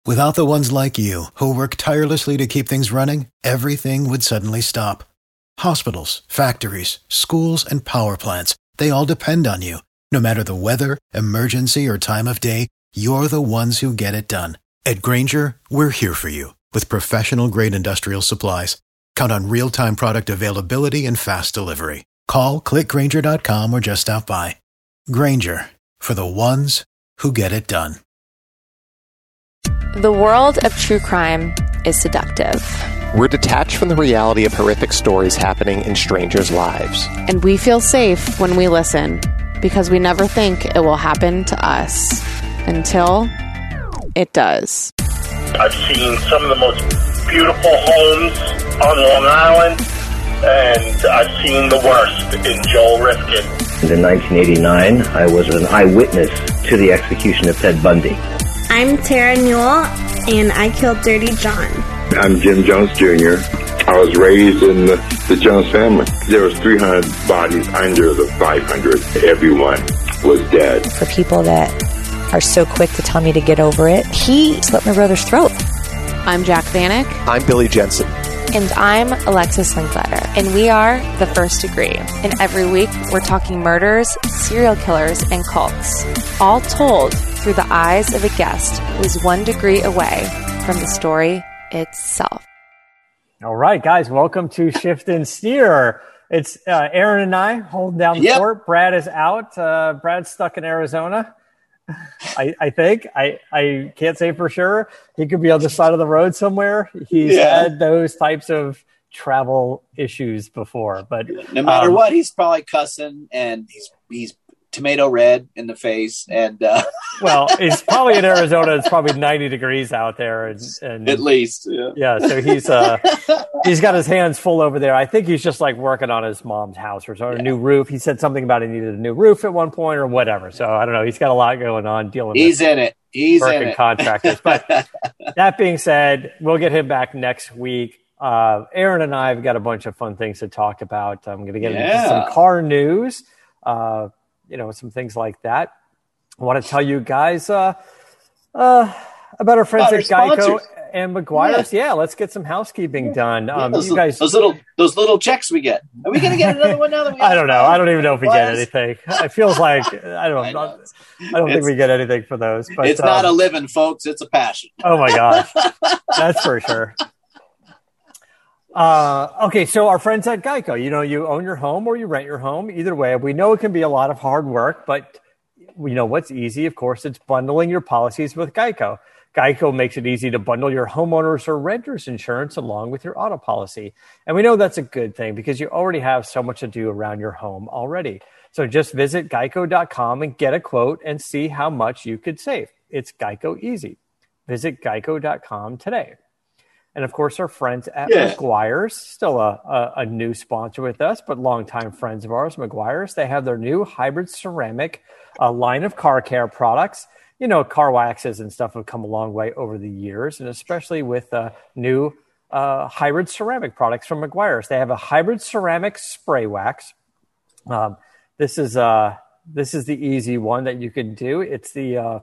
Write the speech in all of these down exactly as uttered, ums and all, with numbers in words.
Without the ones like you, who work tirelessly to keep things running, everything would suddenly stop. Hospitals, factories, schools, and power plants, they all depend on you. No matter the weather, emergency, or time of day, you're the ones who get it done. At Grainger, we're here for you with professional-grade industrial supplies. Count on real-time product availability and fast delivery. Call, click Grainger dot com, or just stop by. Grainger, for the ones who get it done. The world of true crime is seductive. We're detached from the reality of horrific stories happening in strangers' lives. And we feel safe when we listen because we never think it will happen to us until it does. I've seen some of the most beautiful homes on Long Island, and I've seen the worst in Joel Rifkin. In nineteen eighty-nine, I was an eyewitness to the execution of Ted Bundy. I'm Tara Newell, and I killed Dirty John. I'm Jim Jones Junior I was raised in the, the Jones family. There was three hundred bodies under the five hundred. Everyone was dead. For people that are so quick to tell me to get over it, he slit my brother's throat. I'm Jack Vanek. I'm Billy Jensen. And I'm Alexis Linkletter. And we are The First Degree. And every week, we're talking murders, serial killers, and cults. All told through the eyes of a guest who is one degree away from the story itself. All right, guys, welcome to Shift and Steer. It's uh, Aaron and I holding down the yep. fort. Brad is out. Uh, Brad's stuck in Arizona. I, I think I, I can't say for sure. He could be on the side of the road somewhere. He's yeah. had those types of travel issues before, but no matter um, what, he's probably cussing and he's he's tomato red in the face. And uh... well, it's probably in Arizona. It's probably ninety degrees out there, and, and at least, yeah. yeah. So he's uh he's got his hands full over there. I think he's just like working on his mom's house or, or yeah. a new roof. He said something about he needed a new roof at one point or whatever. So I don't know. He's got a lot going on dealing. He's with in it. He's working in it. Contractors. But that being said, we'll get him back next week. Uh, Aaron and I have got a bunch of fun things to talk about. I'm going to get yeah. into some car news. Uh, you know, some things like that. I want to tell you guys uh, uh, about our friends about at our Geico sponsors. and McGuire's. Yeah. yeah, let's get some housekeeping done. Yeah, um, those, you guys, those little those little checks we get. Are we going to get another one now? That we I don't know. I don't even know if we class? get anything. It feels like I don't. I, know. I don't think we get anything for those. But it's um, not a living, folks. It's a passion. Oh my gosh, that's for sure. Uh, okay, so our friends at Geico, you know, you own your home or you rent your home. Either way, we know it can be a lot of hard work, but you know what's easy? Of course, it's bundling your policies with Geico. Geico makes it easy to bundle your homeowners or renters insurance along with your auto policy. And we know that's a good thing because you already have so much to do around your home already. So just visit geico dot com and get a quote and see how much you could save. It's Geico easy. Visit geico dot com today. And, of course, our friends at yeah. McGuire's, still a, a, a new sponsor with us, but longtime friends of ours, McGuire's. They have their new hybrid ceramic uh, line of car care products. You know, car waxes and stuff have come a long way over the years, and especially with uh, new uh, hybrid ceramic products from McGuire's. They have a hybrid ceramic spray wax. Um, this is uh, this is the easy one that you can do. It's the uh,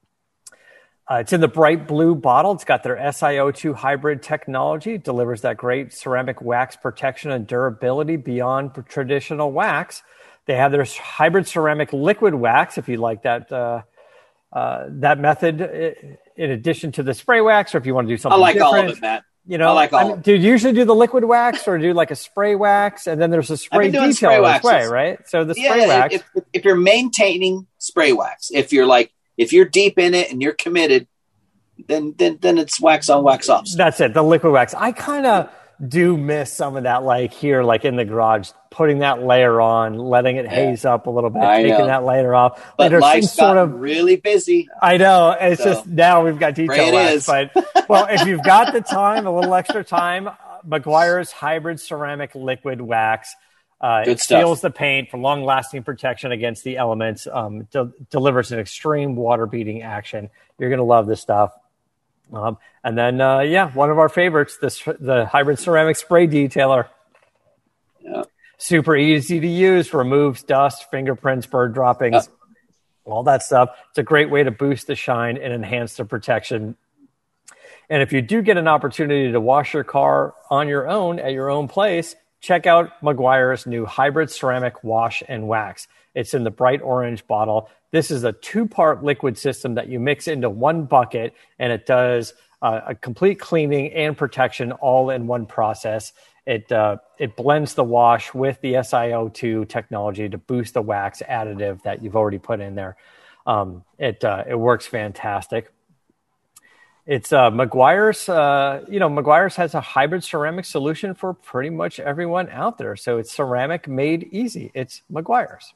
Uh, it's in the bright blue bottle. It's got their S i O two hybrid technology. It delivers that great ceramic wax protection and durability beyond traditional wax. They have their hybrid ceramic liquid wax, if you like that uh, uh, that method, in addition to the spray wax, or if you want to do something I like different. all of it, Matt. You know, I like all I mean, do you usually do the liquid wax or do like a spray wax? And then there's a spray detail as well, right? So the spray yeah, wax. If, if, if you're maintaining spray wax, if you're like, if you're deep in it and you're committed, then then then it's wax on, wax off. That's it, the liquid wax. I kind of do miss some of that, like here, like in the garage, putting that layer on, letting it yeah. haze up a little bit, I taking know. that layer off. But like life's some sort gotten of really busy. I know. It's so, just now we've got detail wax. But well, if you've got the time, a little extra time, McGuire's hybrid ceramic liquid wax. Uh, Good it stuff. seals the paint for long-lasting protection against the elements. Um, de- delivers an extreme water-beating action. You're going to love this stuff. Um, and then, uh, yeah, one of our favorites, this, the hybrid ceramic spray detailer. Yeah. Super easy to use, removes dust, fingerprints, bird droppings, yeah. all that stuff. It's a great way to boost the shine and enhance the protection And if you do get an opportunity to wash your car on your own at your own place, check out Meguiar's new hybrid ceramic wash and wax. It's in the bright orange bottle. This is a two-part liquid system that you mix into one bucket, and it does uh, a complete cleaning and protection all in one process. It uh, it blends the wash with the S i O two technology to boost the wax additive that you've already put in there. Um, it uh, it works fantastic. It's uh, Meguiar's, uh, you know, Meguiar's has a hybrid ceramic solution for pretty much everyone out there. So it's ceramic made easy. It's Meguiar's.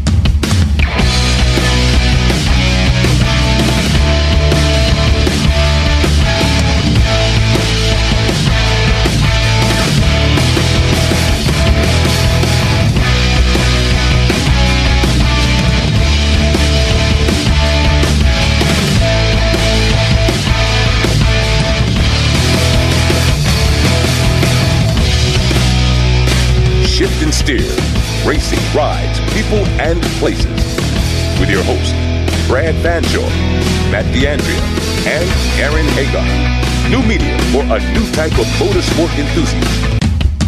Shift and steer, racing, rides, people, and places. With your hosts, Brad Fanshawe, Matt D'Andrea, and Aaron Hagar. New media for a new type of motorsport enthusiast.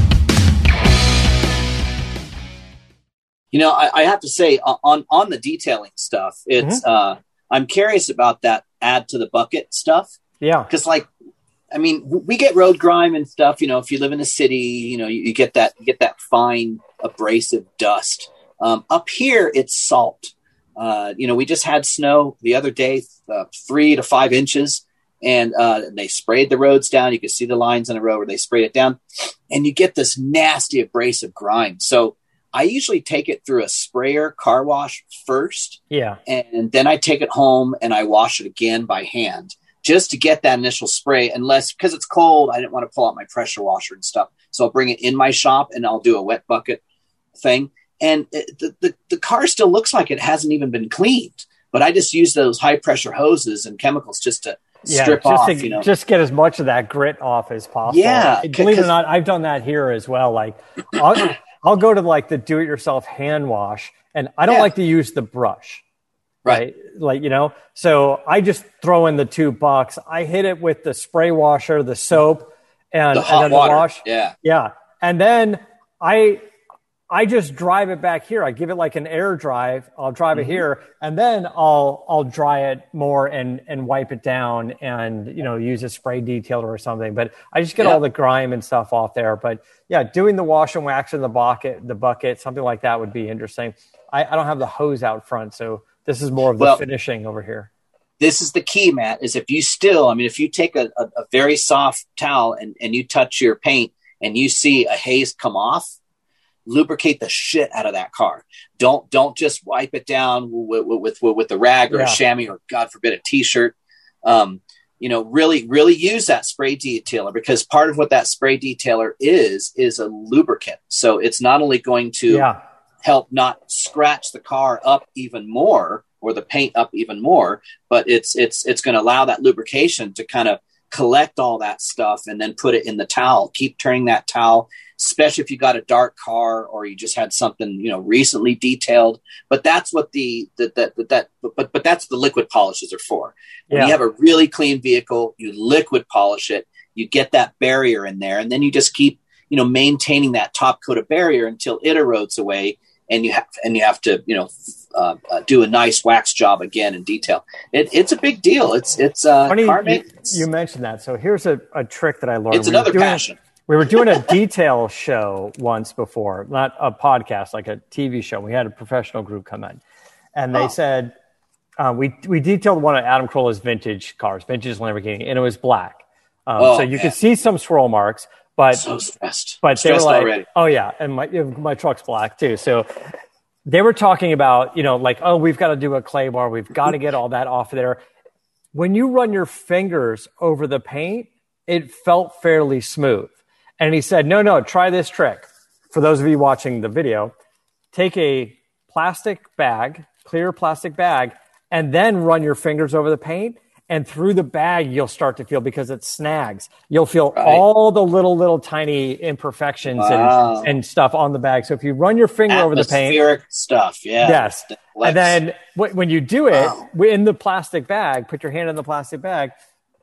You know, I, I have to say, on on the detailing stuff, it's mm-hmm. uh, I'm curious about that add to the bucket stuff. Yeah, because like. I mean, we get road grime and stuff. You know, if you live in a city, you know, you, you get that you get that fine abrasive dust. Um, up here, it's salt. Uh, you know, we just had snow the other day, uh, three to five inches, and uh, they sprayed the roads down. You could see the lines on the road where they sprayed it down, and you get this nasty abrasive grime. So I usually take it through a sprayer car wash first, yeah, and then I take it home and I wash it again by hand. Just to get that initial spray, unless because it's cold, I didn't want to pull out my pressure washer and stuff. So I'll bring it in my shop and I'll do a wet bucket thing. And it, the, the, the car still looks like it hasn't even been cleaned, but I just use those high pressure hoses and chemicals just to yeah, strip just off, to, you know, just get as much of that grit off as possible. Yeah. Believe it or not, I've done that here as well. Like I'll, I'll go to like the do-it-yourself hand wash, and I don't yeah. like to use the brush. Right. Like, you know, so I just throw in the two bucks. I hit it with the spray washer, the soap, and, the hot and then water. the wash. Yeah. Yeah. And then I, I just drive it back here. I give it like an air drive. I'll drive mm-hmm. it here, and then I'll, I'll dry it more and, and wipe it down and, you know, use a spray detailer or something. But I just get yeah. all the grime and stuff off there. But yeah, doing the wash and wax in the bucket, the bucket, something like that would be interesting. I, I don't have the hose out front, so this is more of the well, finishing over here. This is the key, Matt, is if you still, I mean, if you take a, a, a very soft towel and, and you touch your paint and you see a haze come off, lubricate the shit out of that car. Don't don't just wipe it down with with, with, with a rag or yeah. a chamois or, God forbid, a T-shirt. Um, you know, really, really use that spray detailer, because part of what that spray detailer is, is a lubricant. So it's not only going to yeah. help not scratch the car up even more or the paint up even more, but it's it's it's going to allow that lubrication to kind of collect all that stuff and then put it in the towel. Keep turning that towel, especially if you got a dark car or you just had something, you know, recently detailed. But that's what the that that that but but that's what the liquid polishes are for. When yeah. you have a really clean vehicle, you liquid polish it, you get that barrier in there, and then you just keep, you know, maintaining that top coat of barrier until it erodes away. And you have and you have to, you know, uh, uh, do a nice wax job again in detail. It, it's a big deal. It's it's uh, funny car you, you mentioned that. So here's a, a trick that I learned. It's we another doing, passion. We were doing a detail show once before, not a podcast, like a T V show. We had a professional group come in, and they oh. said uh, we we detailed one of Adam Carolla's vintage cars, vintage Lamborghini, and it was black. Um, oh, so you man. could see some swirl marks. But, so stressed. but they stressed were like, already. oh yeah. And my, my truck's black too. So they were talking about, you know, like, oh, we've got to do a clay bar. We've got to get all that off of there. When you run your fingers over the paint, it felt fairly smooth. And he said, no, no, try this trick. For those of you watching the video, take a plastic bag, clear plastic bag, and then run your fingers over the paint. And through the bag, you'll start to feel, because it snags, you'll feel right. all the little, little tiny imperfections wow. and, and stuff on the bag. So if you run your finger over the paint. Atmospheric stuff, yeah. Yes. And then w- when you do it wow. in the plastic bag, put your hand in the plastic bag,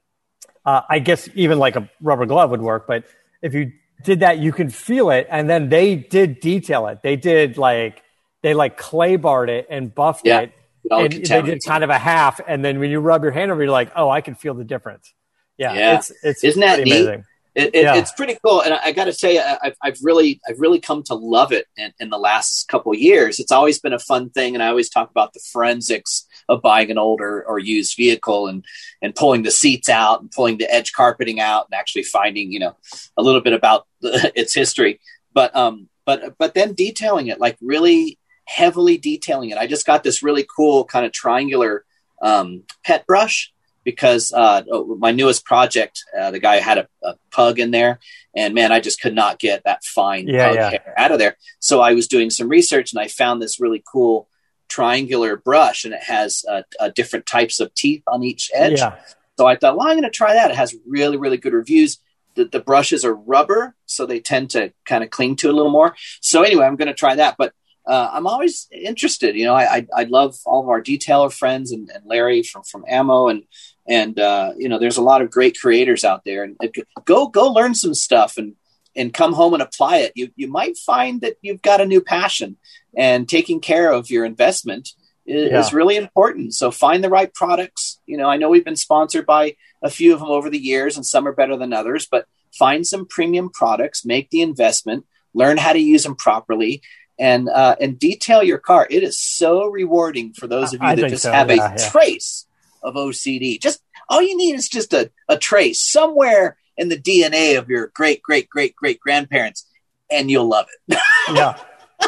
uh, I guess even like a rubber glove would work, but if you did that, you can feel it. And then they did detail it. They did like, they like clay barred it and buffed yeah. it. And they did kind of a half. And then when you rub your hand over, you're like, oh, I can feel the difference. Yeah. yeah. It's, it's Isn't that neat? amazing. It, it, yeah. It's pretty cool. And I, I got to say, I've, I've really, I've really come to love it in, in the last couple of years. It's always been a fun thing. And I always talk about the forensics of buying an old or, or used vehicle and, and pulling the seats out and pulling the edge carpeting out and actually finding, you know, a little bit about the, its history, but, um, but, but then detailing it, like really heavily detailing it. I just got this really cool kind of triangular, um, pet brush. Because uh, my newest project, uh, the guy had a, a pug in there, and man, I just could not get that fine yeah, pug yeah. hair out of there. So I was doing some research, and I found this really cool triangular brush, and it has uh, uh, different types of teeth on each edge. Yeah. So I thought, well, I'm going to try that. It has really, really good reviews. The, the brushes are rubber, so they tend to kind of cling to it a little more. So anyway, I'm going to try that. But uh, I'm always interested. You know, I, I I love all of our detailer friends and, and Larry from from Ammo and. And, uh, you know, there's a lot of great creators out there, and uh, go, go learn some stuff and, and come home and apply it. You, you might find that you've got a new passion, and taking care of your investment is, yeah. is really important. So find the right products. You know, I know we've been sponsored by a few of them over the years, and some are better than others, but find some premium products, make the investment, learn how to use them properly, and, uh, and detail your car. It is so rewarding for those of you I that think just so. have yeah, a yeah. trace of O C D. Just all you need is just a, a trace somewhere in the D N A of your great, great, great, great grandparents, and you'll love it. yeah.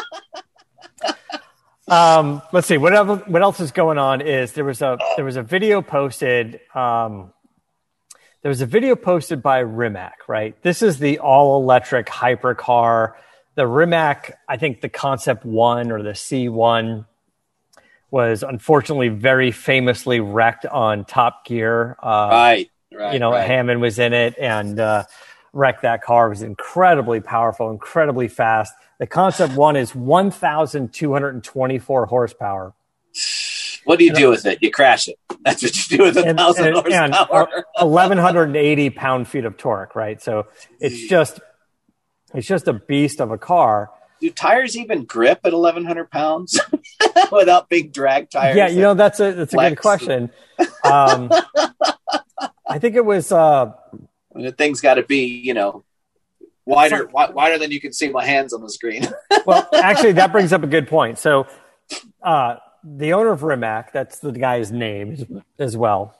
Um, let's see what else, what else is going on is there was a, there was a video posted. Um, there was a video posted by Rimac, right? This is the all electric hypercar, the Rimac. I think the Concept One or the C one was unfortunately very famously wrecked on Top Gear. Uh, right, right. You know, right. Hammond was in it and uh, wrecked that car. It was incredibly powerful, incredibly fast. The Concept One is one thousand two hundred twenty-four horsepower. What do you and, do with it? You crash it. That's what you do with a and, thousand and, horsepower. And eleven eighty pound-feet of torque, right? So it's just, it's just a beast of a car. Do tires even grip at eleven hundred pounds without big drag tires? Yeah, you know, that's a that's a good question. Um, I think it was. Uh, the thing's got to be, you know, wider wi- wider than you can see my hands on the screen. Well, actually, that brings up a good point. So, uh, the owner of Rimac, that's the guy's name as well.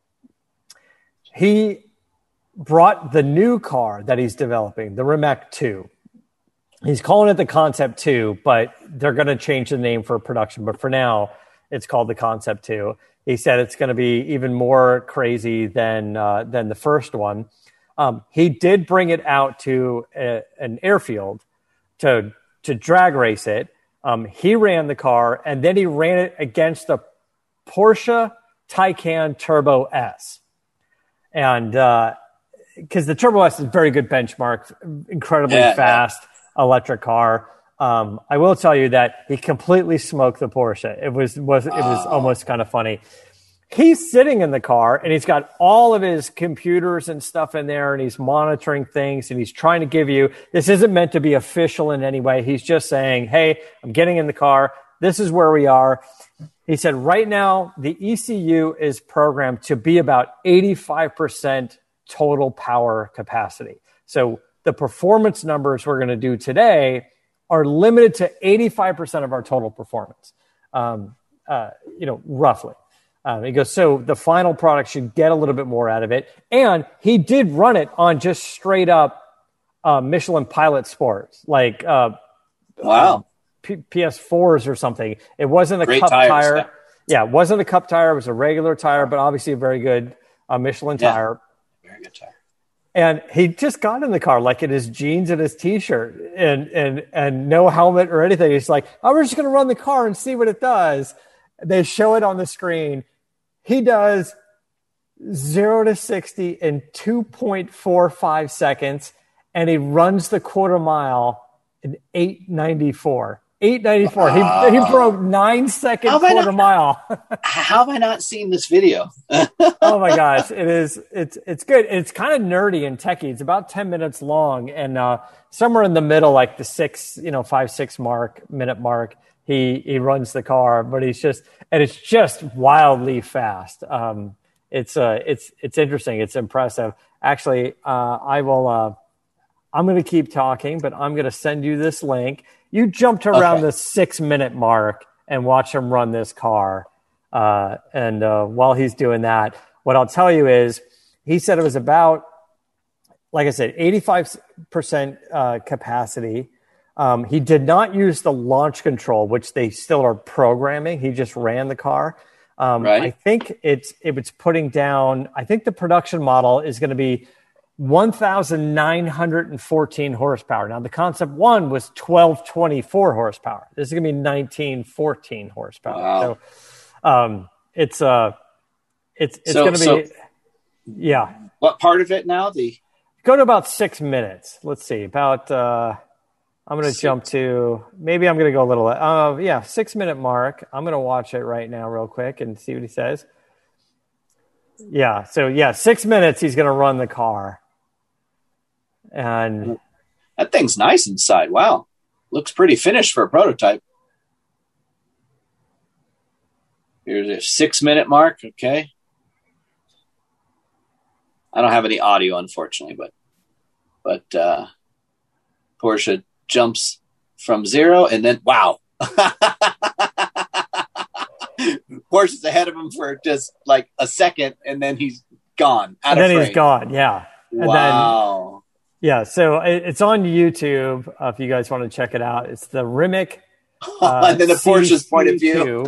He brought the new car that he's developing, the Rimac two. He's calling it the Concept two, but they're going to change the name for production. But for now, it's called the Concept two. He said it's going to be even more crazy than uh, than the first one. Um, he did bring it out to a, an airfield to to drag race it. Um, he ran the car, and then he ran it against the Porsche Taycan Turbo S. And because uh, the Turbo S is a very good benchmark, incredibly yeah, fast. Yeah. Electric car. Um, I will tell you that he completely smoked the Porsche. It was was it was oh. almost kind of funny. He's sitting in the car and he's got all of his computers and stuff in there, and he's monitoring things, and he's trying to give you. This isn't meant to be official in any way. He's just saying, "Hey, I'm getting in the car. This is where we are." He said, "Right now, the E C U is programmed to be about eighty-five percent total power capacity." So the performance numbers we're going to do today are limited to eighty-five percent of our total performance, um, uh, you know, roughly. Um, he goes, so the final product should get a little bit more out of it. And he did run it on just straight up uh, Michelin Pilot Sports, like uh, wow, um, P- P S fours or something. It wasn't a Great cup tires, tire. Yeah. yeah, it wasn't a cup tire. It was a regular tire, but obviously a very good uh, Michelin yeah. tire. Very good tire. And he just got in the car, like in his jeans and his T-shirt, and and and no helmet or anything. He's like, "Oh, we're just going to run the car and see what it does." They show it on the screen. He does zero to sixty in two point four five seconds, and he runs the quarter mile in eight ninety-four. eight ninety-four. Uh, he, he broke nine second quarter not, mile. How have I not seen this video? Oh my gosh. It is, it's, it's good. It's kind of nerdy and techie. It's about ten minutes long, and uh, somewhere in the middle, like the six, you know, five, six mark minute mark, he, he runs the car, but he's just, and it's just wildly fast. Um, it's, uh, it's, it's interesting. It's impressive. Actually, uh, I will, uh, I'm going to keep talking, but I'm going to send you this link. You jump to around okay. the six minute mark and watch him run this car. Uh, and uh, while he's doing that, what I'll tell you is he said it was about, like I said, eighty-five percent uh, capacity. Um, he did not use the launch control, which they still are programming. He just ran the car. Um, right. I think it's, it was putting down, I think the production model is going to be one thousand nine hundred fourteen horsepower. Now, the Concept One was twelve twenty-four horsepower. This is going to be nineteen fourteen horsepower. Wow. So um, it's uh, it's it's so, going to be, so yeah. What part of it now? The Go to about six minutes. Let's see. About, uh, I'm going to jump to, maybe I'm going to go a little, uh, yeah, six minute mark. I'm going to watch it right now real quick and see what he says. Yeah. So, yeah, six minutes he's going to run the car. And that thing's nice inside. Wow. Looks pretty finished for a prototype. Here's a six minute mark. Okay. I don't have any audio, unfortunately, but, but, uh, Porsche jumps from zero and then, wow. Porsche's ahead of him for just like a second and then he's gone. Out and of then frame. He's gone. Yeah. And wow. Then, yeah. So it's on YouTube. Uh, if you guys want to check it out, it's the Rimac. Uh, and then the Porsche's point of view.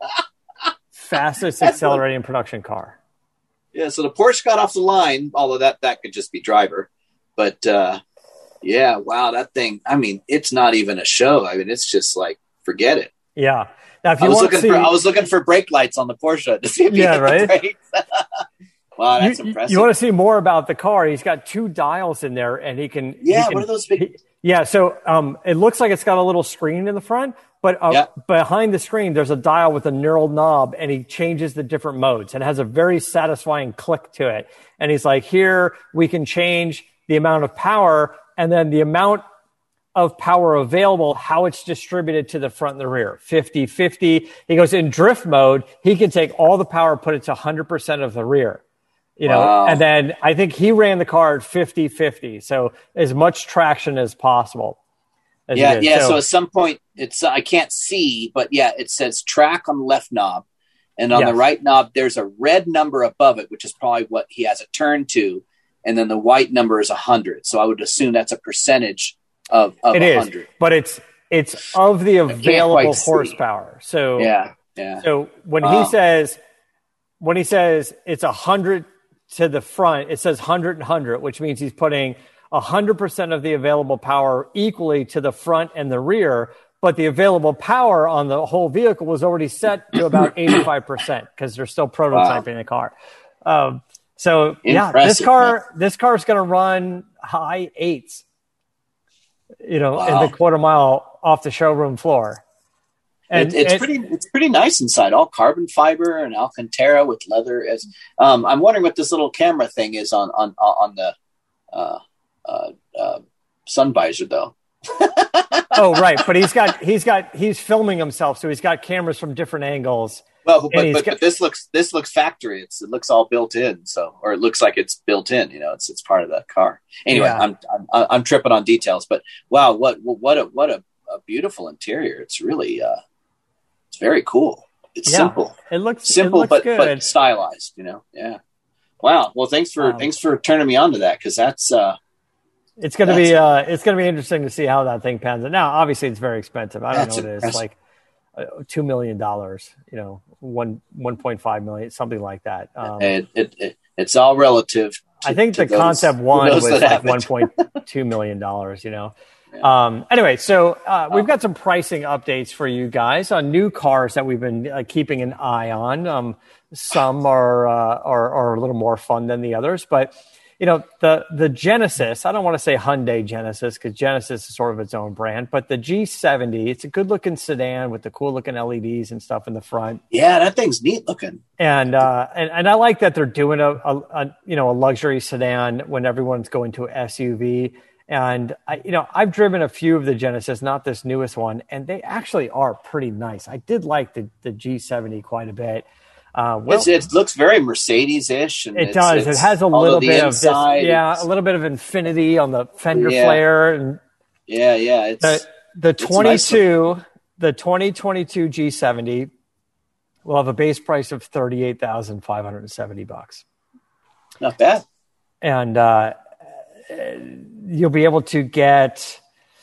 Fastest accelerating production car. Yeah, so the Porsche got off the line, although that, that could just be driver. But, uh, yeah, wow, that thing, I mean, it's not even a show. I mean, it's just like, forget it. Yeah. Now, if you I, was want looking to see... for, I was looking for brake lights on the Porsche to see if yeah, right? brakes. Wow, that's you, impressive. You want to see more about the car? He's got two dials in there, and he can... Yeah, he can, what are those big... He, yeah, so um, it looks like it's got a little screen in the front, but uh, yeah. behind the screen, there's a dial with a knurled knob, and he changes the different modes, and it has a very satisfying click to it. And he's like, here, we can change the amount of power, and then the amount of power available, how it's distributed to the front and the rear, fifty fifty. He goes, in drift mode, he can take all the power, put it to one hundred percent of the rear. You know, wow. And then I think he ran the car at fifty fifty. So as much traction as possible. As yeah. Yeah. So, so at some point it's, uh, I can't see, but yeah, it says track on the left knob. And on yes. the right knob, there's a red number above it, which is probably what he has it turned to. And then the white number is a hundred. So I would assume that's a percentage of, of it one hundred. Is, but it's, it's of the available horsepower. So, yeah. Yeah. So when wow. he says, when he says it's a hundred to the front, it says one hundred and one hundred, which means he's putting one hundred percent of the available power equally to the front and the rear, but the available power on the whole vehicle was already set to about eighty-five percent because they're still prototyping wow. the car. Um, so Impressive, yeah, this car, man. this car is going to run high eights, you know, wow. in the quarter mile off the showroom floor. And it, it's it, pretty, it's pretty nice inside, all carbon fiber and Alcantara with leather. As um, I'm wondering what this little camera thing is on on on the uh, uh, uh, sun visor, though. Oh, right, but he's got he's got he's filming himself, so he's got cameras from different angles. Well, but, but, got, but this looks this looks factory. It's it looks all built in, so or it looks like it's built in. You know, it's it's part of that car. Anyway, yeah. I'm, I'm I'm tripping on details, but wow, what what a what a, a beautiful interior. It's really. Uh, It's very cool. It's yeah, simple. It looks simple, it looks but good. but stylized. You know, yeah. Wow. Well, thanks for um, thanks for turning me on to that because that's. Uh, it's going to be uh, it's going to be interesting to see how that thing pans out. Now, obviously, it's very expensive. I don't know what it is, like uh, two million dollars. You know, one one point five million, something like that. Um, it, it, it it's all relative. To, I think the those, Concept One was like one point two million dollars. You know. Yeah. Um, anyway, so uh, we've got some pricing updates for you guys on new cars that we've been uh, keeping an eye on. Um, some are, uh, are are a little more fun than the others, but you know, the the Genesis, I don't want to say Hyundai Genesis because Genesis is sort of its own brand, but the G seventy, it's a good looking sedan with the cool looking L E Ds and stuff in the front. Yeah, that thing's neat looking. And uh, and, and I like that they're doing a, a, a you know a luxury sedan when everyone's going to an S U V. And I, you know, I've driven a few of the Genesis, not this newest one, and they actually are pretty nice. I did like the, the G seventy quite a bit. Uh, well, it's, it looks very Mercedes-ish. And it it's, does. It's, it has a little bit inside, of this, yeah, a little bit of infinity on the fender yeah. flare. And yeah, yeah. It's the, the it's twenty-two, nice. The twenty twenty-two G seventy will have a base price of thirty-eight thousand five hundred seventy bucks. Not bad. And uh, you'll be able to get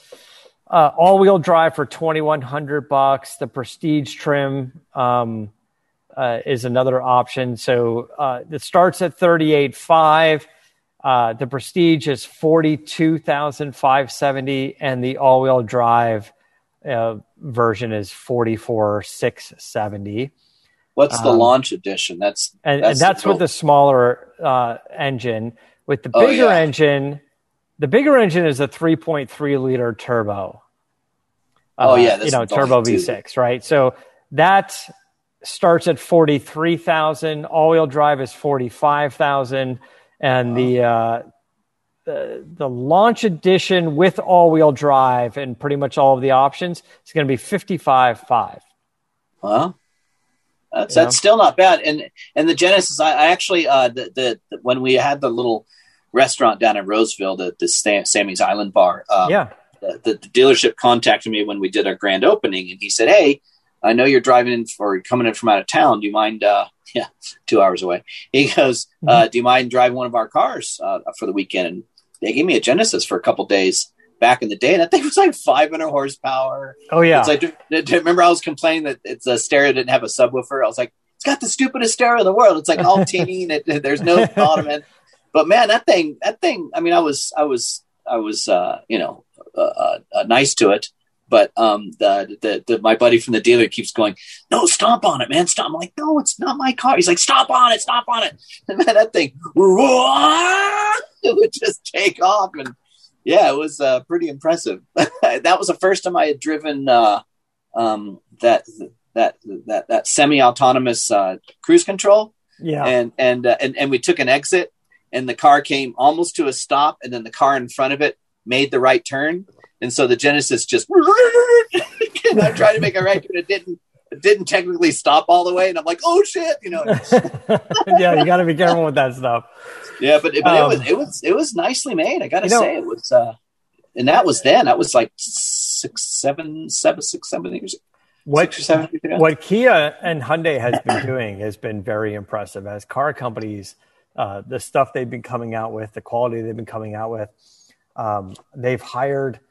uh, all-wheel drive for twenty-one hundred bucks. The Prestige trim. Um, Uh, is another option. So uh, it starts at thirty-eight thousand five. Uh, the Prestige is forty-two thousand five hundred seventy, and the all-wheel drive uh, version is forty-four thousand six hundred seventy. What's the um, launch edition? That's and that's, and that's the with the smaller uh, engine. With the bigger oh, yeah. engine, the bigger engine is a three point three liter turbo. Uh, oh yeah, you know, turbo V six, right? So that starts at forty-three thousand. All-wheel drive is forty-five thousand, and wow. the, uh, the the launch edition with all-wheel drive and pretty much all of the options is going to be fifty-five thousand five hundred. Well, that's you that's know? still not bad. And and the Genesis, I, I actually uh, the, the, the when we had the little restaurant down in Roseville, the the Sammy's Island Bar, um, yeah, the, the, the dealership contacted me when we did our grand opening, and he said, "Hey, I know you're driving in or coming in from out of town. Do you mind, uh, yeah, two hours away." He goes, uh, mm-hmm. do you mind driving one of our cars uh, for the weekend? And they gave me a Genesis for a couple days back in the day. And that thing was like five hundred horsepower. Oh, yeah. It's like, remember I was complaining that it's a stereo didn't have a subwoofer. I was like, it's got the stupidest stereo in the world. It's like all teeny and it, there's no ottoman. But man, that thing, that thing, I mean, I was, I was, I was, uh, you know, uh, uh, nice to it. But um, the, the the my buddy from the dealer keeps going, "No, stomp on it, man! Stomp!" I'm like, "No, it's not my car." He's like, "Stomp on it, stomp on it!" And man, that thing, it would just take off, and yeah, it was uh, pretty impressive. That was the first time I had driven uh, um, that that that that semi-autonomous uh, cruise control. Yeah, and and uh, and and we took an exit, and the car came almost to a stop, and then the car in front of it made the right turn. And so the Genesis just, and I tried to make a right, and it didn't, it didn't technically stop all the way. And I'm like, oh shit, you know. Yeah, you got to be careful with that stuff. Yeah, but, but um, it was, it was, it was nicely made. I got to say, know, it was, uh, and that was then. That was like six, seven, seven, six, seven years. What six or seven years ago. What Kia and Hyundai has been doing has been very impressive as car companies. Uh, the stuff they've been coming out with, the quality they've been coming out with. Um, they've hired.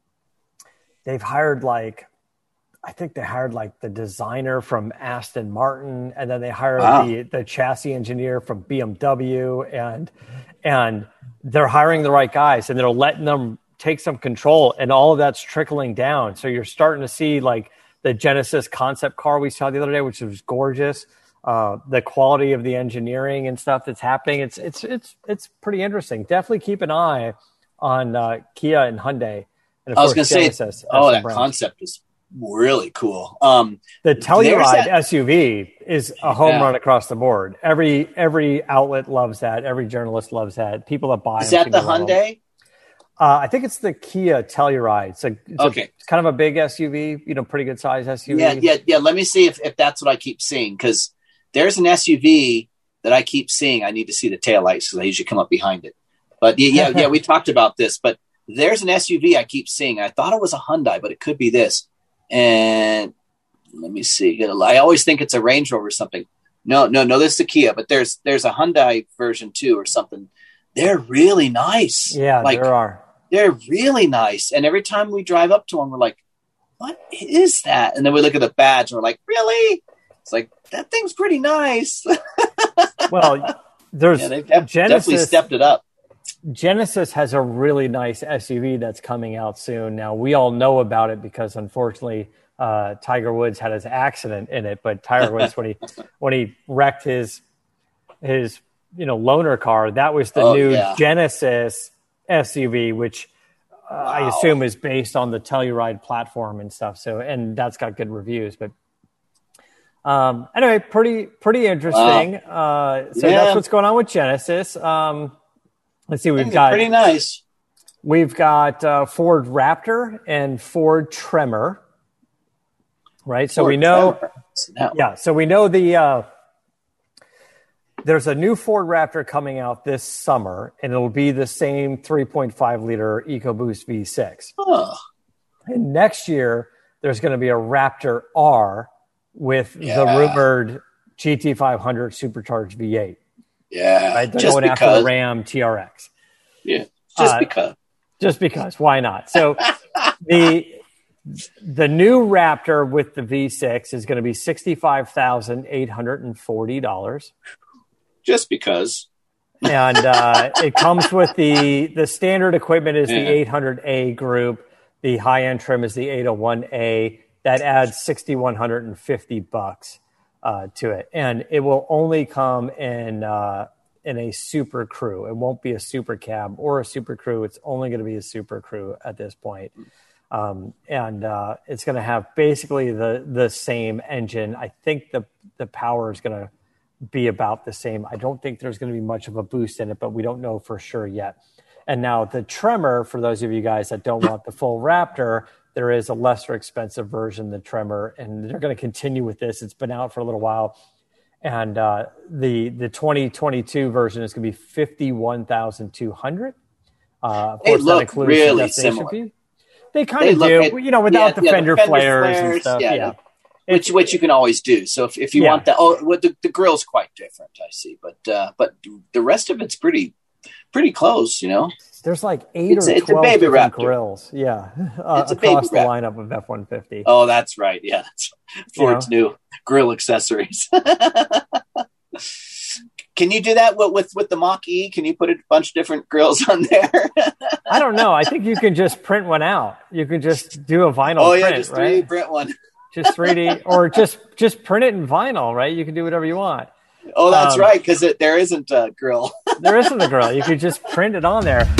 They've hired like, I think they hired like the designer from Aston Martin, and then they hired wow. the, the chassis engineer from B M W, and and they're hiring the right guys, and they're letting them take some control, and all of that's trickling down. So you're starting to see like the Genesis concept car we saw the other day, which was gorgeous. Uh, the quality of the engineering and stuff that's happening, it's it's it's it's pretty interesting. Definitely keep an eye on uh, Kia and Hyundai. And of I was going to say, Genesis, oh, that brand. Concept is really cool. Um, the Telluride S U V is a home yeah. run across the board. Every every outlet loves that. Every journalist loves that. People that buy is them that the Hyundai? Uh, I think it's the Kia Telluride. It's, a, it's, okay. a, it's kind of a big S U V, you know, pretty good size S U V. Yeah, yeah, yeah. Let me see if, if that's what I keep seeing, because there's an S U V that I keep seeing. I need to see the taillights because I usually come up behind it. But yeah, yeah, yeah, we talked about this, but there's an S U V I keep seeing. I thought it was a Hyundai, but it could be this. And let me see. I always think it's a Range Rover or something. No, no, no, this is a Kia, but there's there's a Hyundai version too or something. They're really nice. Yeah, like, there are. They're really nice. And every time we drive up to them, we're like, what is that? And then we look at the badge and we're like, really? It's like, that thing's pretty nice. Well, there's yeah, they've def- Genesis, definitely stepped it up. Genesis has a really nice S U V that's coming out soon. Now, we all know about it because, unfortunately, uh, Tiger Woods had his accident in it. But Tiger Woods, when he when he wrecked his his you know, loaner car. That was the oh, new yeah. Genesis S U V, which uh, wow. I assume is based on the Telluride platform and stuff. So, and that's got good reviews. But um, anyway, pretty pretty interesting. Wow. Uh, so yeah. that's what's going on with Genesis. Um, let's see, we've Things got pretty nice. We've got uh, Ford Raptor and Ford Tremor. Right, so Ford we know, Tremor. yeah. So we know the uh, there's a new Ford Raptor coming out this summer, and it'll be the same three point five liter EcoBoost V six. Huh. And next year, there's going to be a Raptor R with yeah. the rumored G T five hundred supercharged V eight. Yeah, right? They're just going because. after the Ram T R X. Yeah, just uh, because. Just because. Why not? So the the new Raptor with the V six is going to be sixty-five thousand eight hundred forty dollars. Just because. And uh, it comes with the the standard equipment is Yeah. the eight hundred A group. The high end trim is the eight oh one A. That adds six thousand one hundred fifty bucks uh, to it, and it will only come in uh, in a Super Crew. It won't be a Super Cab or a Super Crew. It's only going to be a Super Crew at this point. Um, and uh, it's going to have basically the the same engine. I think the the power is going to be about the same. I don't think there's going to be much of a boost in it, but we don't know for sure yet. And now the Tremor, for those of you guys that don't want the full Raptor, there is a lesser expensive version, the Tremor, and they're going to continue with this. It's been out for a little while. And uh, the the twenty twenty-two version is going to be fifty-one thousand two hundred dollars. Uh, of They course, that look includes really the destination similar. fee. They kind They of look do, at- you know, without yeah, the, yeah, fender fender flares, and flares, stuff. yeah, Yeah. yeah. Which which you can always do. So if, if you Yeah. want that, oh, well, the, the grill's quite different, I see. But uh, but the rest of it's pretty pretty close, you know. There's like eight It's or a- it's a twelve baby different Raptor. grills. Yeah. Uh, It's a baby across the Raptor. lineup of F one fifty. Oh, that's right. Yeah, that's Ford's new grill accessories. Can you do that with, with with the Mach-E? Can you put a bunch of different grills on there? I don't know. I think you can just print one out. You can just do a vinyl oh yeah, print, just right? three D print one. Just three D, or just just print it in vinyl, right? You can do whatever you want. Oh, that's Um, right, because there isn't a grill. There isn't a grill. You could just print it on there.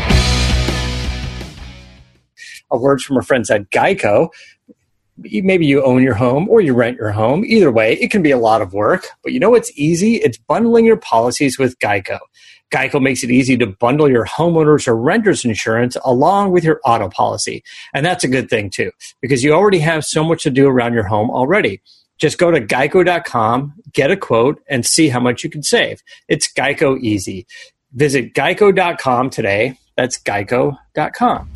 A word from our friends at Geico. Maybe you own your home or you rent your home. Either way, it can be a lot of work. But you know what's easy? It's bundling your policies with Geico. Geico makes it easy to bundle your homeowners or renters insurance along with your auto policy. And that's a good thing too, because you already have so much to do around your home already. Just go to geico dot com, get a quote, and see how much you can save. It's Geico easy. Visit geico dot com today. That's geico dot com.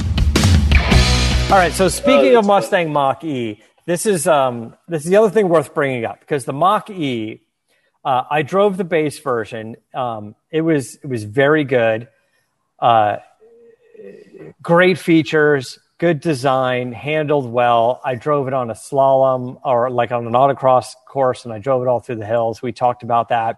All right, so speaking Oh, of Mustang Mach-E, this is um, this is the other thing worth bringing up, because the Mach-E, uh, I drove the base version. Um, it was it was very good, uh, great features, good design, handled well. I drove it on a slalom or like on an autocross course, and I drove it all through the hills. We talked about that,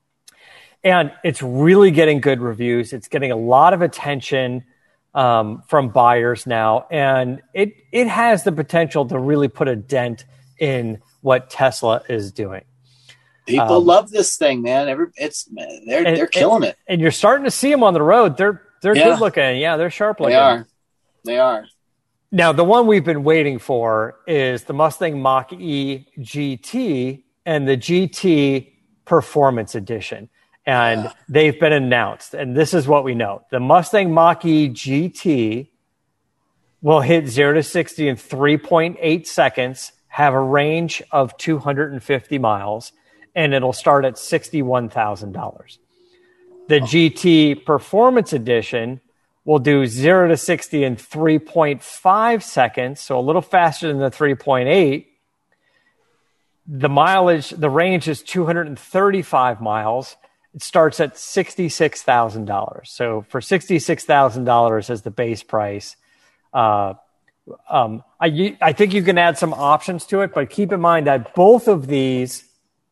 and it's really getting good reviews. It's getting a lot of attention um, from buyers now, and it it has the potential to really put a dent in what Tesla is doing. People Um, love this thing, man. Every it's they're And- they're killing it. And you're starting to see them on the road. They're they're Yeah. good looking. Yeah, they're sharp looking. They are. They are. Now, the one we've been waiting for is the Mustang Mach-E G T and the G T Performance Edition. And Yeah. they've been announced. And this is what we know. The Mustang Mach-E G T will hit zero to sixty in three point eight seconds, have a range of two hundred fifty miles, and it'll start at sixty-one thousand dollars. The G T Performance Edition will do zero to sixty in three point five seconds, so a little faster than the three point eight. The mileage, the range is two hundred thirty-five miles. It starts at sixty-six thousand dollars. So for sixty-six thousand dollars as the base price, uh, um, I, I think you can add some options to it, but keep in mind that both of these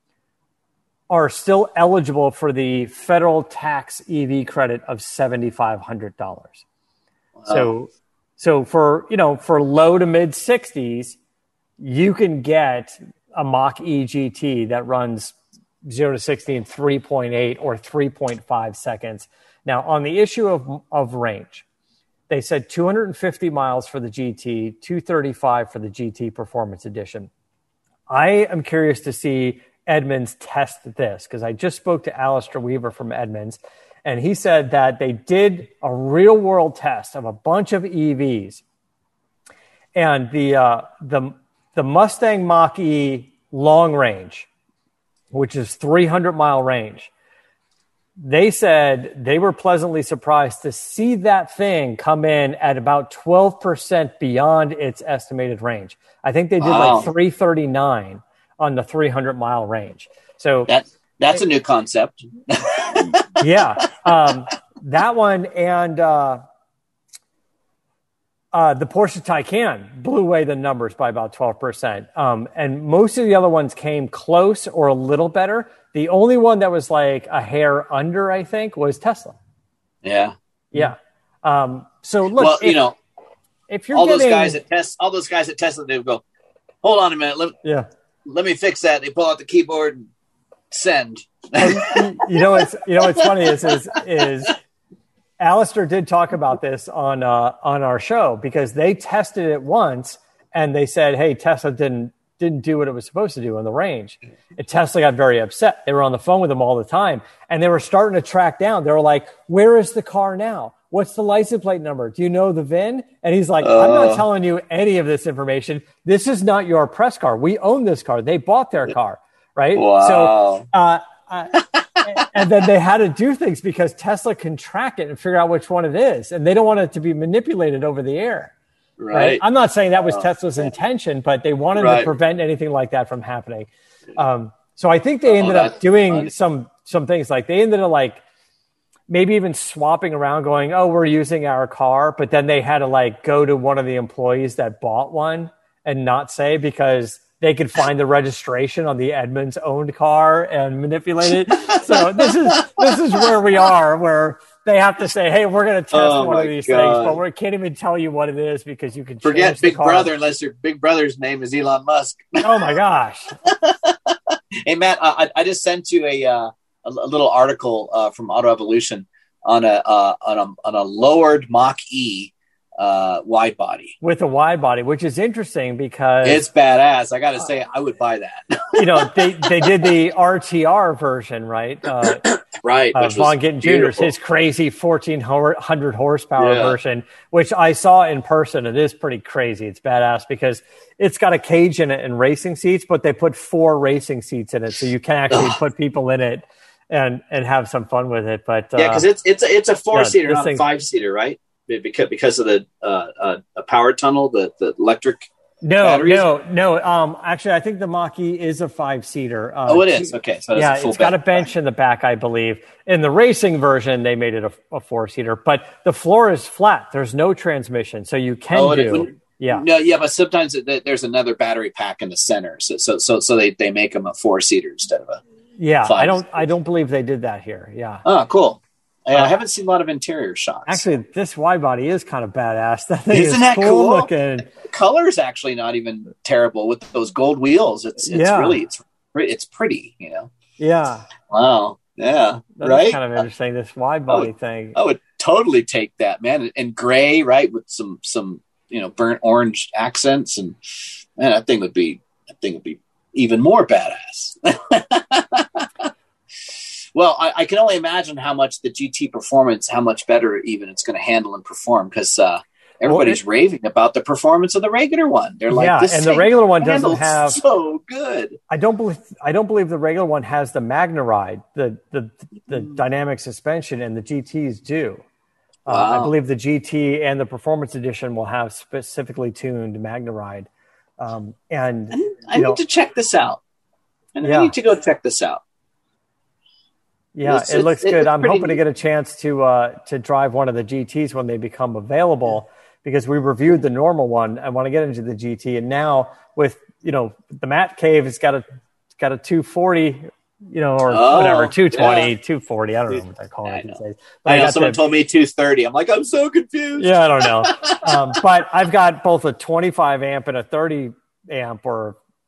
are still eligible for the federal tax E V credit of seven thousand five hundred dollars. Wow. So, so for, you know, for low to mid sixties, you can get a Mach-E G T that runs zero to sixty in three point eight or three point five seconds. Now, on the issue of, of range, they said two hundred fifty miles for the G T, two thirty-five for the G T Performance Edition. I am curious to see Edmunds test this because I just spoke to Alistair Weaver from Edmunds, and he said that they did a real-world test of a bunch of E Vs, and the uh, the the Mustang Mach-E long range, which is three hundred mile range, they said they were pleasantly surprised to see that thing come in at about twelve percent beyond its estimated range. I think they did wow. like three thirty-nine on the three hundred mile range. So that, that's a new concept. yeah. Um, that one and uh, uh, the Porsche Taycan blew away the numbers by about twelve percent. Um, and most of the other ones came close or a little better. The only one that was like a hair under, I think, was Tesla. Yeah. Yeah. Um, so look, well, if, you know, if you're all getting, those guys at Tesla, all those guys at Tesla, they would go, hold on a minute. Let, yeah. let me fix that. They pull out the keyboard and send. you know, it's, you know, what's funny is, is, is Alistair did talk about this on, uh, on our show because they tested it once and they said, hey, Tesla didn't, didn't do what it was supposed to do in the range. And Tesla got very upset. They were on the phone with him all the time and they were starting to track down. They were like, where is the car now? What's the license plate number? Do you know the V I N? And he's like, uh, I'm not telling you any of this information. This is not your press car. We own this car. They bought their car, right? Wow. So, uh, uh, and then they had to do things because Tesla can track it and figure out which one it is. And they don't want it to be manipulated over the air. Right. right? I'm not saying that was uh, Tesla's intention, but they wanted right. to prevent anything like that from happening. Um, so I think they ended oh, up doing funny. some some things like they ended up like maybe even swapping around going, oh, we're using our car. But then they had to like go to one of the employees that bought one and not say because they could find the registration on the Edmunds owned car and manipulate it. So this is this is where we are, where they have to say, hey, we're going to test oh one of these God. things, but we can't even tell you what it is because you can forget change Big the car. Brother unless your Big Brother's name is Elon Musk. Oh my gosh. Hey, Matt, I, I just sent you a uh, a little article uh, from Auto Evolution on a uh, on a on a lowered Mach-E uh, wide body with a wide body, which is interesting because it's badass. I got to say, I would buy that. You know, they they did the R T R version, right? Uh, right. Uh, Von Gittin Junior's his crazy fourteen hundred horsepower yeah. version, which I saw in person. It is pretty crazy. It's badass because it's got a cage in it and racing seats, but they put four racing seats in it, so you can actually put people in it and and have some fun with it. But uh, yeah, because it's it's a, it's a four seater, yeah, not a five seater, right? Because because of the uh, uh, a power tunnel, the the electric. No, batteries? no, no. Um, actually, I think the Mach-E is a five-seater. Uh, oh, it is? Okay. So yeah, a full it's got a bench in the back, I believe. In the racing version, they made it a, a four-seater. But the floor is flat. There's no transmission, so you can oh, do it, yeah. No, yeah, but sometimes it, there's another battery pack in the center. So so so, so they, they make them a four-seater instead of a Yeah, five. I don't I don't believe they did that here. Yeah. Oh, cool. I haven't seen a lot of interior shots. Actually, this wide body is kind of badass. That thing Isn't is that cool, cool looking. The color's actually not even terrible with those gold wheels. It's it's yeah. really it's it's pretty, you know. Yeah. Wow. Yeah. That's right. kind of interesting. This wide body I would, thing. I would totally take that, man. And gray, right, with some some you know burnt orange accents, and man, that thing would be that thing would be even more badass. Well, I, I can only imagine how much the G T Performance, how much better even it's going to handle and perform, because uh, everybody's well, it, raving about the performance of the regular one. They're like, yeah, this and the regular one doesn't have so good. I don't believe I don't believe the regular one has the MagneRide, the the the mm. dynamic suspension, and the G Ts do. Wow. Uh, I believe the G T and the Performance Edition will have specifically tuned MagneRide. Um, and I, I you know, need to check this out. And yeah. I need to go check this out. Yeah, it's, it looks it, good. I'm hoping neat. to get a chance to uh, to drive one of the G Ts when they become available, because we reviewed the normal one. I want to get into the G T, and now with you know the Matt Cave, it's got a it's got a two forty, you know, or oh, whatever, two twenty, yeah. two forty. I don't know what they call it these days. But I know I someone the, told me two thirty. I'm like, I'm so confused. Yeah, I don't know. um, but I've got both a twenty-five amp and a thirty amp, or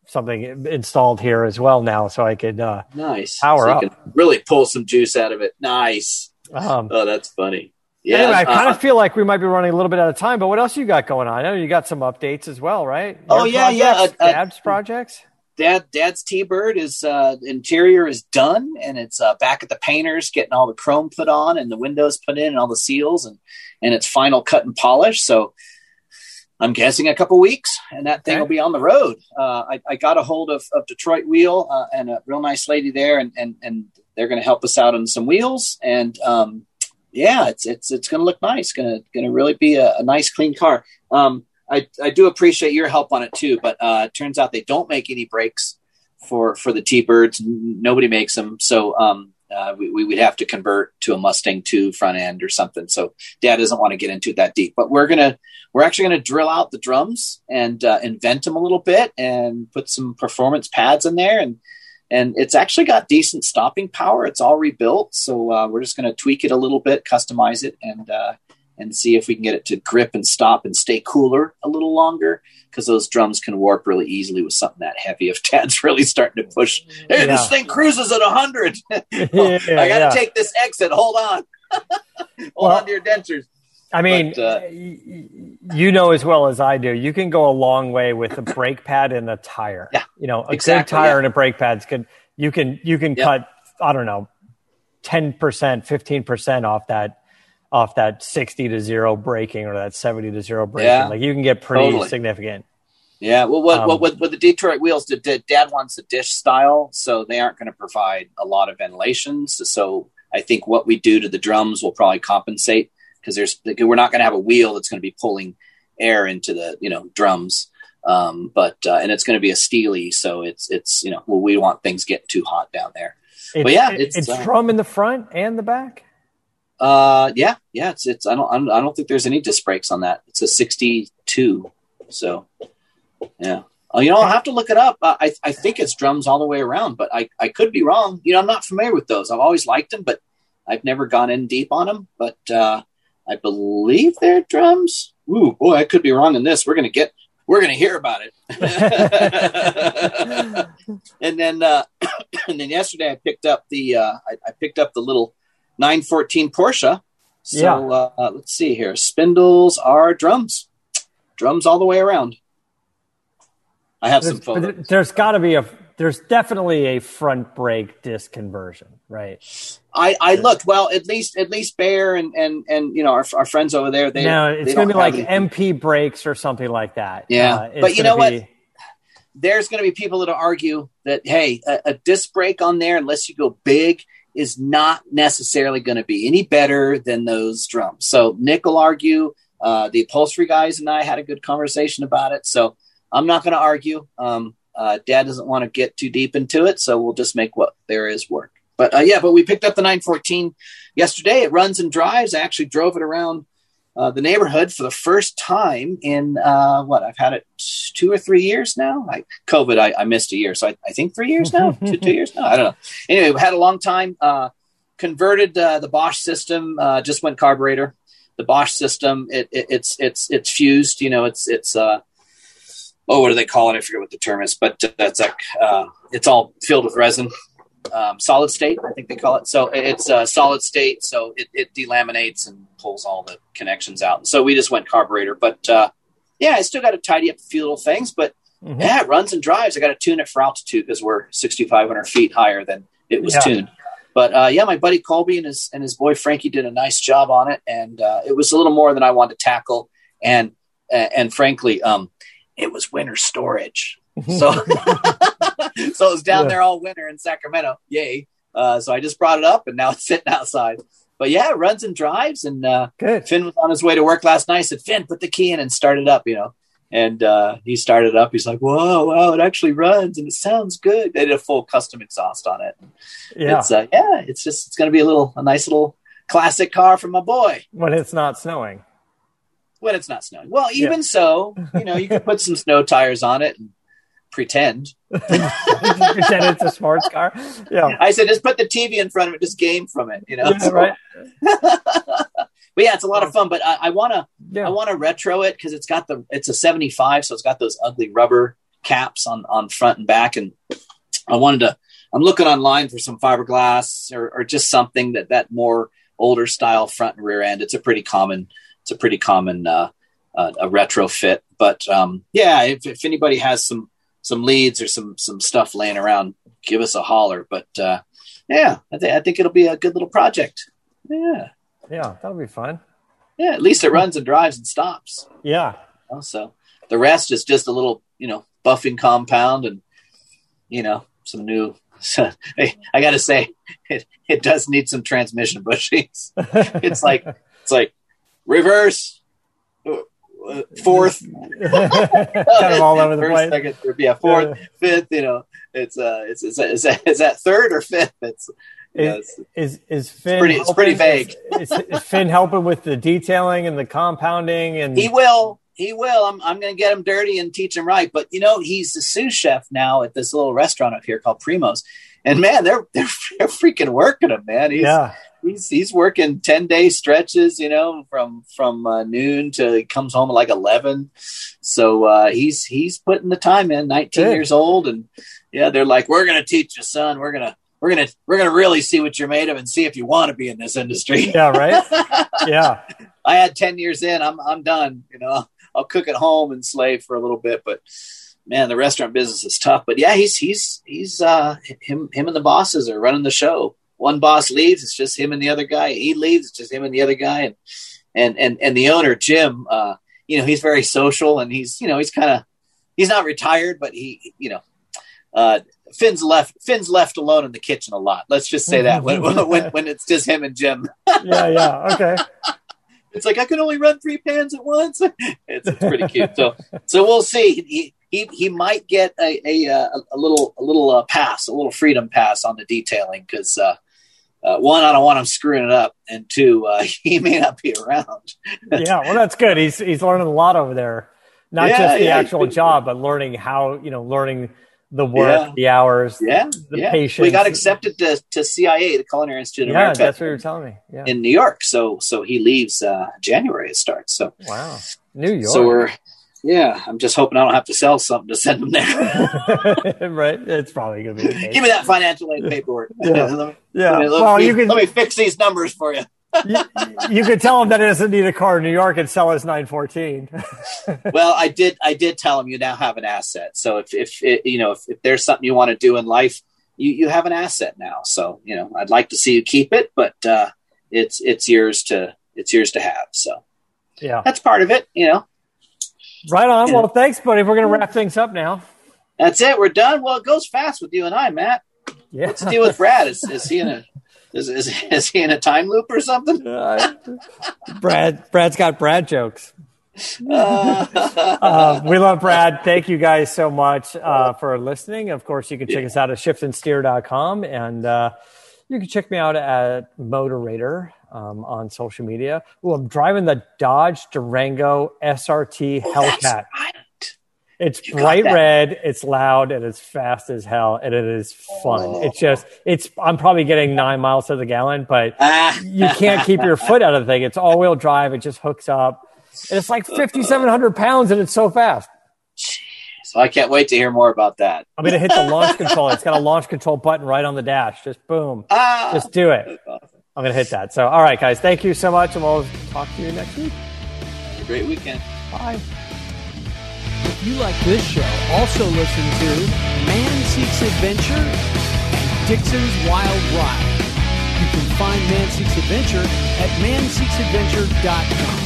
something installed here as well now, so I could uh, nice power so you up. Can really pull some juice out of it. Nice. Um, oh, that's funny. Yeah. Anyway, I kind uh, of feel like we might be running a little bit out of time, but what else you got going on? I know you got some updates as well, right? Your oh yeah, projects, yeah. Uh, Dad's uh, projects. Dad, Dad's T-Bird is uh, interior is done, and it's uh, back at the painters, getting all the chrome put on and the windows put in and all the seals, and and it's final cut and polish. So I'm guessing a couple weeks, and that thing okay. will be on the road. Uh, I, I got a hold of, of Detroit Wheel uh, and a real nice lady there, and and and they're going to help us out on some wheels, and um, yeah, it's it's it's going to look nice. Going to going to really be a, a nice, clean car. Um, I, I do appreciate your help on it too, but uh, it turns out they don't make any brakes for, for the T-Birds. Nobody makes them. So um, uh, we, we would have to convert to a Mustang two front end or something. So Dad doesn't want to get into it that deep, but we're going to, we're actually going to drill out the drums and uh, invent them a little bit and put some performance pads in there. And, and it's actually got decent stopping power. It's all rebuilt. So uh, we're just going to tweak it a little bit, customize it, and, uh, and see if we can get it to grip and stop and stay cooler a little longer, because those drums can warp really easily with something that heavy. If Dad's really starting to push, hey, yeah. this thing cruises at one hundred. well, yeah, I got to yeah. take this exit. Hold on. Hold well, on to your dentures. I mean, but, uh, you know as well as I do, you can go a long way with a brake pad and a tire. Yeah, you know, a exactly, good tire yeah. and a brake pads can you can you can yeah. cut, I don't know, ten percent, fifteen percent off that. off that sixty to zero braking or that seventy to zero braking. Yeah, like you can get pretty totally. significant. Yeah. Well, what, um, what, with, with the Detroit wheels, did, did Dad wants the dish style, so they aren't going to provide a lot of ventilation. So, so I think what we do to the drums will probably compensate, because there's, we're not going to have a wheel that's going to be pulling air into the, you know, drums. Um, but, uh, and it's going to be a Steely. So it's, it's, you know, well, we want things getting too hot down there. It's, but yeah, it's, it's, it's uh, drum in the front and the back. Uh, yeah, yeah. It's, it's, I don't, I don't think there's any disc brakes on that. It's a sixty-two. So yeah. Oh, you know, I'll have to look it up. Uh, I, I think it's drums all the way around, but I, I could be wrong. You know, I'm not familiar with those. I've always liked them, but I've never gone in deep on them, but, uh, I believe they're drums. Ooh, boy, I could be wrong in this. We're going to get, we're going to hear about it. and then, uh, and then yesterday I picked up the, uh, I, I picked up the little nine fourteen Porsche. So yeah. uh, uh, let's see here. Spindles are drums, drums all the way around. I have there's, some photos. But there's got to be a, there's definitely a front brake disc conversion, right? I, I looked, well, at least, at least Bear and, and, and, you know, our, our friends over there, they, no, it's going to be like anything. M P brakes or something like that. Yeah. Uh, but you know be... what? There's going to be people that argue that, hey, a, a disc brake on there, unless you go big, is not necessarily going to be any better than those drums. So Nick will argue, uh, the upholstery guys and I had a good conversation about it. So I'm not going to argue. Um, uh, Dad doesn't want to get too deep into it, so we'll just make what there is work. But uh, yeah, but we picked up the nine fourteen yesterday. It runs and drives. I actually drove it around uh, the neighborhood for the first time in uh, what I've had it two or three years now. I, COVID, I, I missed a year, so I, I think three years now, two, two years now. I don't know. Anyway, we had a long time. Uh, converted uh, the Bosch system. Uh, just went carburetor. The Bosch system. It, it, it's it's it's fused. You know, it's it's. Uh, oh, what do they call it? I forget what the term is, but that's like uh, it's all filled with resin. Um, solid state, I think they call it. So it's uh, solid state. So it, it delaminates and pulls all the connections out. So we just went carburetor. But uh, yeah, I still got to tidy up a few little things. But mm-hmm. yeah, it runs and drives. I got to tune it for altitude because we're sixty-five hundred feet higher than it was yeah. tuned. But uh, yeah, my buddy Colby and his and his boy Frankie did a nice job on it, and uh, it was a little more than I wanted to tackle. And uh, and frankly, um, it was winter storage. So, so it was down yeah. there all winter in Sacramento. Yay. Uh, so I just brought it up and now it's sitting outside, but yeah, it runs and drives. And, uh, Good. Finn was on his way to work last night. I said, Finn, put the key in and start it up, you know? And, uh, he started it up. He's like, whoa, wow, it actually runs and it sounds good. They did a full custom exhaust on it. Yeah. It's, uh, yeah, it's just, it's going to be a little, a nice little classic car for my boy. When it's not snowing. When it's not snowing. Well, even yeah. so, you know, you can put some snow tires on it and pretend. pretend it's a sports car. Yeah. I said, just put the T V in front of it, just game from it, you know? Yeah, right. But yeah, it's a lot of fun, but I, I want to, yeah. I want to retro it. Cause it's got the, it's a seventy-five. So it's got those ugly rubber caps on, on front and back. And I wanted to, I'm looking online for some fiberglass or, or just something that, that more older style front and rear end. It's a pretty common, it's a pretty common, uh, uh a retrofit, but, um, yeah, if, if anybody has some, some leads or some, some stuff laying around, give us a holler. But, uh, yeah, I think, I think it'll be a good little project. Yeah. Yeah. That'll be fun. Yeah. At least it runs and drives and stops. Yeah. So the rest is just a little, you know, buffing compound and, you know, some new, so, hey, I got to say, it, it does need some transmission bushings. It's like, it's like reverse, uh, fourth, kind of all over the first, place. Second, yeah, fourth, yeah. fifth. You know, it's uh, it's is that, is that, is that third or fifth? It's you know, is, is is Finn? It's pretty, it's pretty vague. Is, is, is Finn helping with the detailing and the compounding? And he will. He will. I'm I'm going to get him dirty and teach him right. But, you know, he's the sous chef now at this little restaurant up here called Primo's. And, man, they're they're, they're freaking working him, man. He's, yeah. He's he's working ten-day stretches, you know, from from uh, noon to he comes home at like eleven. So uh, he's he's putting the time in, nineteen Good. Years old. And, yeah, they're like, we're going to teach you, son. We're going to we're going to we're going to really see what you're made of and see if you want to be in this industry. Yeah, right? Yeah. I had ten years in. I'm I'm done, you know. I'll cook at home and slave for a little bit, but man, the restaurant business is tough. But yeah, he's he's he's uh, him him and the bosses are running the show. One boss leaves, it's just him and the other guy. He leaves, it's just him and the other guy. And and and and the owner, Jim, uh, you know, he's very social and he's you know he's kind of he's not retired, but he you know uh, Finn's left Finn's left alone in the kitchen a lot. Let's just say that when when when it's just him and Jim. yeah, yeah, okay. It's like I can only run three pans at once. It's, it's pretty cute. So, so we'll see. He he he might get a a, a little a little uh, pass, a little freedom pass on the detailing because uh, uh, one, I don't want him screwing it up, and two, uh, he may not be around. Yeah, well, that's good. He's he's learning a lot over there, not yeah, just the yeah, actual job, but learning how you know learning the work, yeah. the hours, yeah, the yeah. patience. We got accepted to, to C I A, the Culinary Institute of yeah, America. that's what you were telling me. Yeah. In New York, so so he leaves uh, January. It starts. So wow, New York. So we're yeah. I'm just hoping I don't have to sell something to send him there. Right, it's probably gonna be. The case. Give me that financial aid paperwork. yeah, let me, yeah. Let me, let well, me, you can let me fix these numbers for you. you, you could tell him that he doesn't need a car in New York and sell his nine fourteen. Well, I did. I did tell him you now have an asset. So if, if it, you know, if, if there's something you want to do in life, you, you have an asset now. So, you know, I'd like to see you keep it, but uh, it's, it's yours to, it's yours to have. So yeah, that's part of it, you know. Right on. Yeah. Well, thanks, buddy. We're going to wrap things up now. That's it. We're done. Well, it goes fast with you and I, Matt. Yeah. What's the deal with Brad? Is, is he in a, Is, is is he in a time loop or something? Uh, Brad Brad's got Brad jokes. Uh, uh, we love Brad. Thank you guys so much uh, for listening. Of course, you can check yeah. us out at shift and steer dot com, and uh, you can check me out at Motorator um, on social media. Ooh, I'm driving the Dodge Durango S R T oh, Hellcat. Right. It's you bright red, it's loud, and it's fast as hell, and it is fun. Oh. It's just, it's. I'm probably getting nine miles to the gallon, but you can't keep your foot out of the thing. It's all-wheel drive. It just hooks up. And it's like fifty-seven hundred pounds, and it's so fast. So I can't wait to hear more about that. I'm going to hit the launch control. It's got a launch control button right on the dash. Just boom. Ah, just do it. Awesome. I'm going to hit that. So, all right, guys, thank you so much, and we'll talk to you next week. Have a great weekend. Bye. If you like this show, also listen to Man Seeks Adventure and Dixon's Wild Ride. You can find Man Seeks Adventure at man seeks adventure dot com.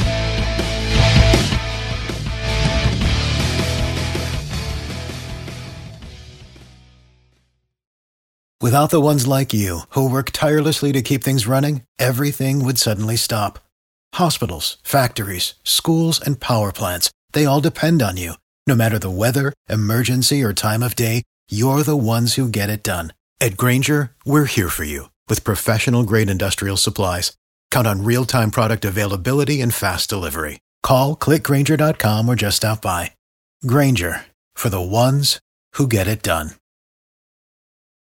Without the ones like you, who work tirelessly to keep things running, everything would suddenly stop. Hospitals, factories, schools, and power plants, they all depend on you. No matter the weather, emergency, or time of day, you're the ones who get it done. At Grainger, we're here for you with professional-grade industrial supplies. Count on real-time product availability and fast delivery. Call, click Grainger dot com, or just stop by. Grainger, for the ones who get it done.